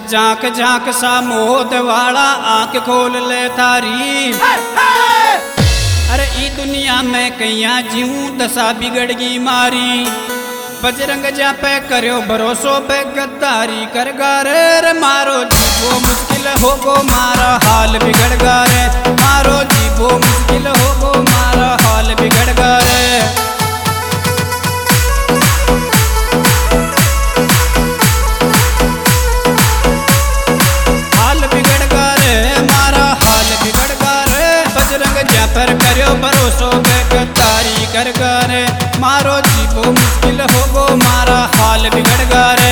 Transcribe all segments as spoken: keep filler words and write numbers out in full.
झांक झांक सा मोद वाला आंख खोल ले थारी। अरे ई दुनिया में कैया जीऊं दशा बिगड़गी मारी। बजरंग जा पे करो भरोसो पे गद्दारी कर रे मारो जीवो मुश्किल हो गो मारा हाल बिगड़ गा रे। मारो जीवो मुश्किल हो गो मारा हाल बिगड़ गा रे। पर करो भरोसो पे गद्दारी कर रे मारो जीवो मुश्किल हो गो मारा हाल बिगड़ गा रे।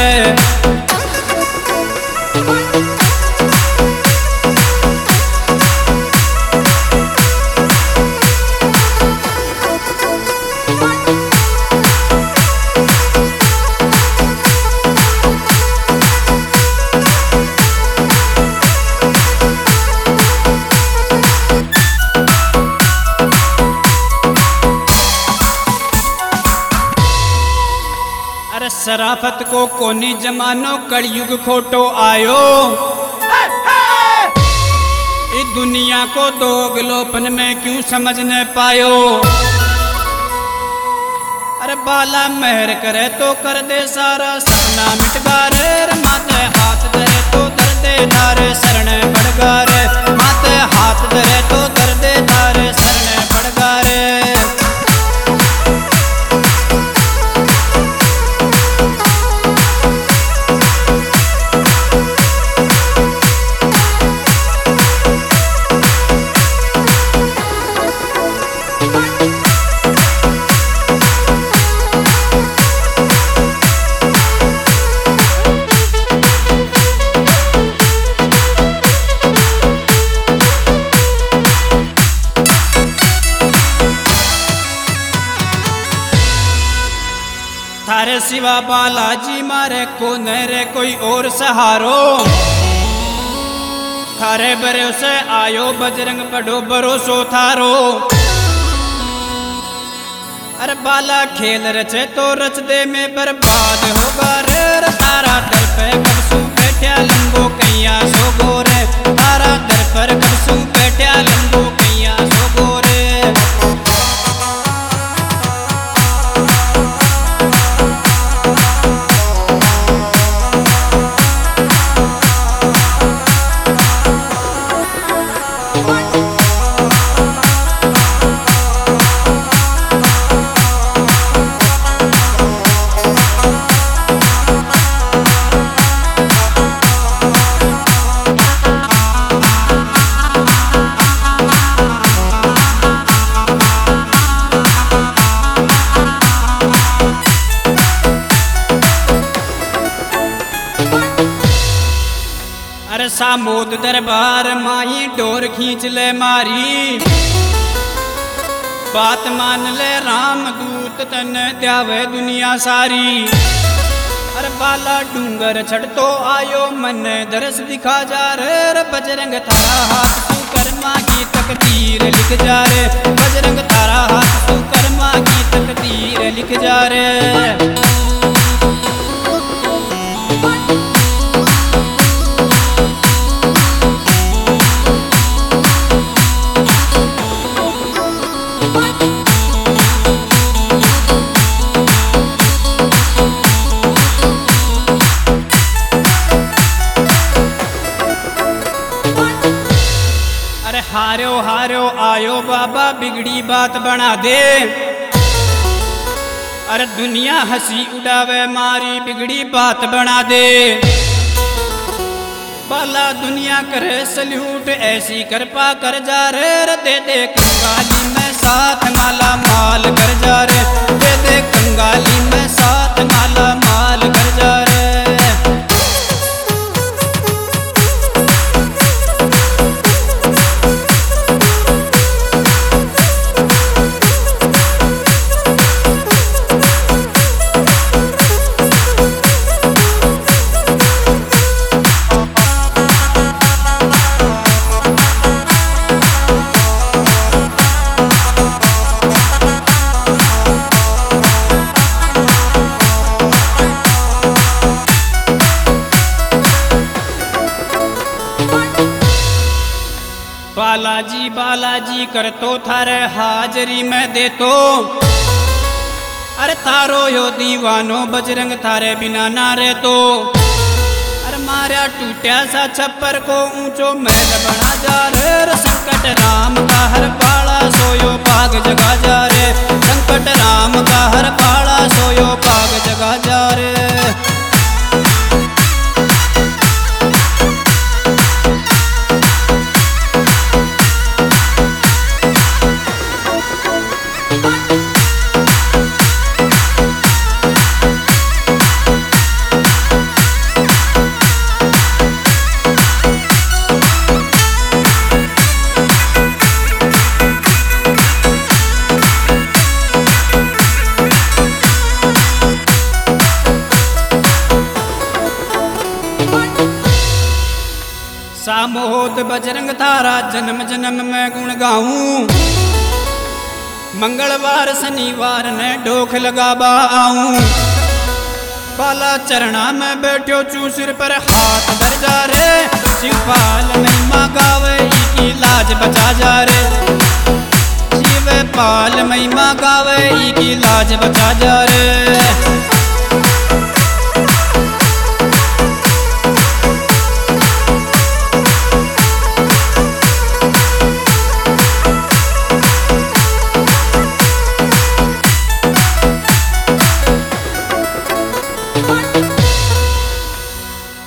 शराफत को कोनी जमानो कलयुग खोटो आयो। इस दुनिया को दोगलोपन में क्यों समझ न पायो। अरे बाला मेहर करे तो कर दे सारा सपना मिट गा रे। माते हाथ धरे तो दर्दे धारे शरण पड़ गा रे। माते हाथ धरे तो दर्दे धारे शरण पड़ गा रे। थारे सिवा बालाजी मारे को नरे कोई और सहारो। थारे भरोसे आयो बजरंग पढ़ो भरोसो थारो। अरे बाला खेल रचे तो रच दे में बर्बाद होगा रे। तारा दर पे कबसू बैठा लंबो कैया सो गोरे। तारा दर पर कबसू बैठा लंबो कैया सो गोरे। अरे सामोद दरबार माही डोर खींच ले मारी। बात मान ले राम दूत तन त्यावे दुनिया सारी। अरे बाला डूंगर छड़ तो आयो मन दरस दिखा जा रे। बजरंग थारा हाथ तू कर्मा की तकदीर लिख जा रे। बजरंग थारा हाथ तू कर्मा की तकदीर लिख जा रे। हारो हारो आयो बाबा बिगड़ी बात बना दे। अरे दुनिया हंसी उड़ावे मारी बिगड़ी बात बना दे। बाला दुनिया करे सल्यूट ऐसी कृपा कर जा रे। दे दे कंगाली में साथ माला माल कर जा रे। दे दे कंगाली में साथ माला माल कर जा रे। जी कर तो थारे हाजरी में दे तो। अरे तारो यो दीवानो बजरंग थारे बिना ना रे तो। अरे मारा टूटा सा छप्पर को ऊंचो महल बना जा रे। संकट राम का हर पाला सोयो पाग जगा जा रे। संकट राम का हर पाला सोयो पाग जगा जा रे। सामोद बजरंग थारा जन्म जन्म में गुण गाऊं। मंगलवार शनिवार ने ढोक लगाबा आऊं। बाला चरणा में बैठो चू सिर पर हाथ धर जा रे। शिवपाल महिमा गावे की लाज बचा जा रे। शिवपाल महिमा गावे की लाज बचा जा रे।